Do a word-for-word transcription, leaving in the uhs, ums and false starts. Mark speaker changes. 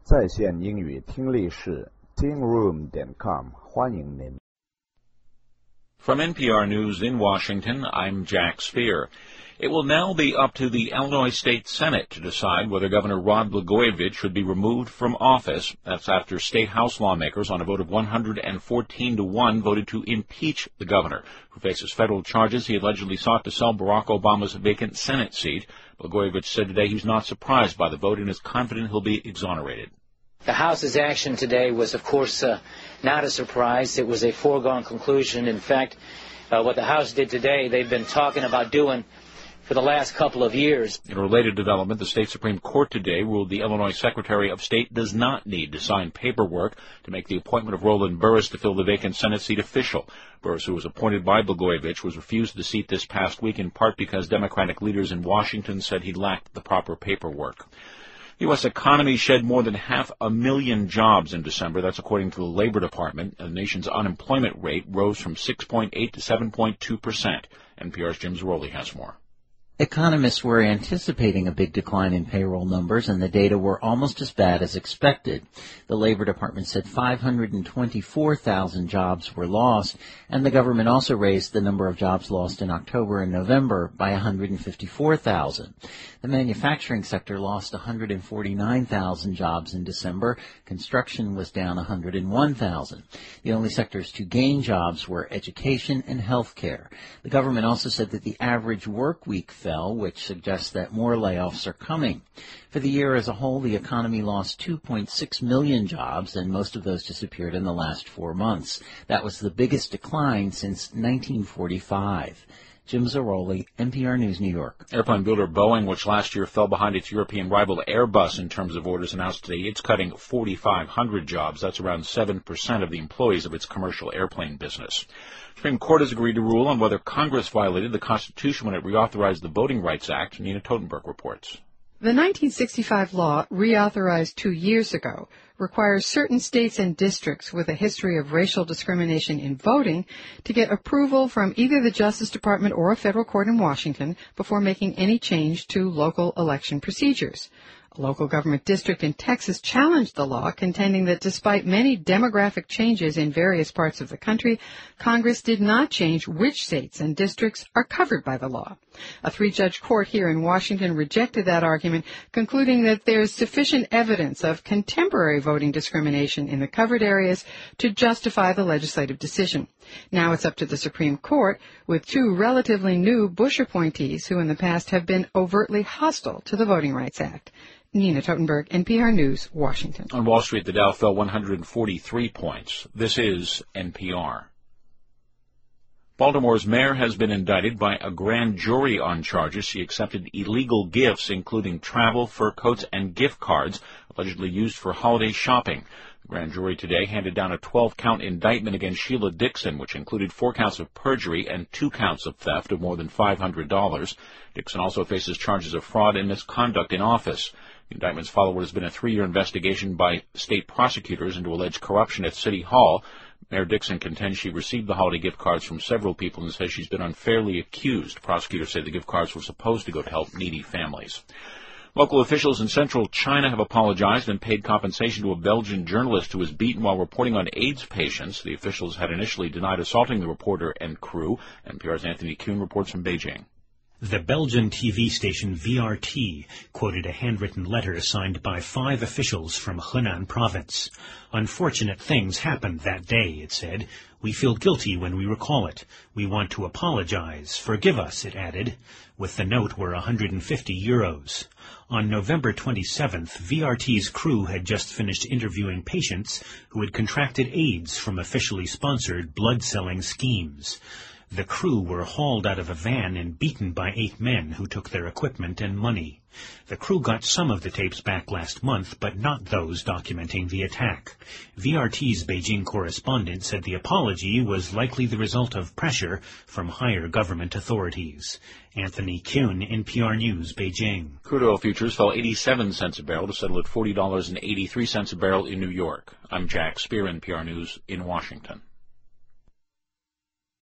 Speaker 1: 在线英语听力室 tingroom dot com 欢迎您。
Speaker 2: From N P R News in Washington, I'm Jack Speer. It will now be up to the Illinois State Senate to decide whether Governor Rod Blagojevich should be removed from office. That's after state House lawmakers, on a vote of one hundred fourteen to one, voted to impeach the governor, who faces federal charges he allegedly sought to sell Barack Obama's vacant Senate seat. Blagojevich said today he's not surprised by the vote and is confident he'll be exonerated.
Speaker 3: The House's action today was, of course, uh, not a surprise. It was a foregone conclusion. In fact, uh, what the House did today, they've been talking about doing for the last couple of years.
Speaker 2: In a related development, the state Supreme Court today ruled the Illinois Secretary of State does not need to sign paperwork to make the appointment of Roland Burris to fill the vacant Senate seat official. Burris, who was appointed by Blagojevich, was refused the seat this past week in part because Democratic leaders in Washington said he lacked the proper paperwork. The U S economy shed more than half a million jobs in December. That's according to the Labor Department. The nation's unemployment rate rose from six point eight to seven point two percent. N P R's Jim Zarroli has more.
Speaker 4: Economists were anticipating a big decline in payroll numbers, and the data were almost as bad as expected. The Labor Department said five hundred twenty-four thousand jobs were lost, and the government also raised the number of jobs lost in October and November by one hundred fifty-four thousand. The manufacturing sector lost one hundred forty-nine thousand jobs in December. Construction was down one hundred one thousand. The only sectors to gain jobs were education and health care. The government also said that the average work week fell, which suggests that more layoffs are coming. For the year as a whole, the economy lost two point six million jobs, and most of those disappeared in the last four months. That was the biggest decline since nineteen forty-five. Jim Zarroli, N P R News, New York.
Speaker 2: Airplane builder Boeing, which last year fell behind its European rival Airbus in terms of orders, announced today it's cutting forty-five hundred jobs. That's around seven percent of the employees of its commercial airplane business. The Supreme Court has agreed to rule on whether Congress violated the Constitution when it reauthorized the Voting Rights Act. Nina Totenberg reports.
Speaker 5: The nineteen sixty-five law, reauthorized two years ago, requires certain states and districts with a history of racial discrimination in voting to get approval from either the Justice Department or a federal court in Washington before making any change to local election procedures. A local government district in Texas challenged the law, contending that despite many demographic changes in various parts of the country, Congress did not change which states and districts are covered by the law. A three-judge court here in Washington rejected that argument, concluding that there is sufficient evidence of contemporary voting discrimination in the covered areas to justify the legislative decision. Now it's up to the Supreme Court, with two relatively new Bush appointees who in the past have been overtly hostile to the Voting Rights Act. Nina Totenberg, N P R News, Washington.
Speaker 2: On Wall Street, the Dow fell one hundred forty-three points. This is N P R. Baltimore's mayor has been indicted by a grand jury on charges she accepted illegal gifts, including travel, fur coats, and gift cards, allegedly used for holiday shopping. The grand jury today handed down a twelve-count indictment against Sheila Dixon, which included four counts of perjury and two counts of theft of more than five hundred dollars. Dixon also faces charges of fraud and misconduct in office. The indictments follow what has been a three-year investigation by state prosecutors into alleged corruption at City Hall. Mayor Dixon contends she received the holiday gift cards from several people and says she's been unfairly accused. Prosecutors say the gift cards were supposed to go to help needy families. Local officials in central China have apologized and paid compensation to a Belgian journalist who was beaten while reporting on AIDS patients. The officials had initially denied assaulting the reporter and crew. N P R's Anthony Kuhn reports from Beijing.
Speaker 6: The Belgian T V station V R T quoted a handwritten letter signed by five officials from Henan province. Unfortunate things happened that day, it said. We feel guilty when we recall it. We want to apologize. Forgive us, it added. With the note were one hundred fifty euros. On November twenty-seventh, V R T's crew had just finished interviewing patients who had contracted AIDS from officially sponsored blood-selling schemes. The crew were hauled out of a van and beaten by eight men who took their equipment and money. The crew got some of the tapes back last month, but not those documenting the attack. V R T's Beijing correspondent said the apology was likely the result of pressure from higher government authorities. Anthony Kuhn, N P R News, Beijing.
Speaker 2: Crude oil futures fell eighty-seven cents a barrel to settle at forty dollars and eighty-three cents a barrel in New York. I'm Jack Speer, N P R News in Washington.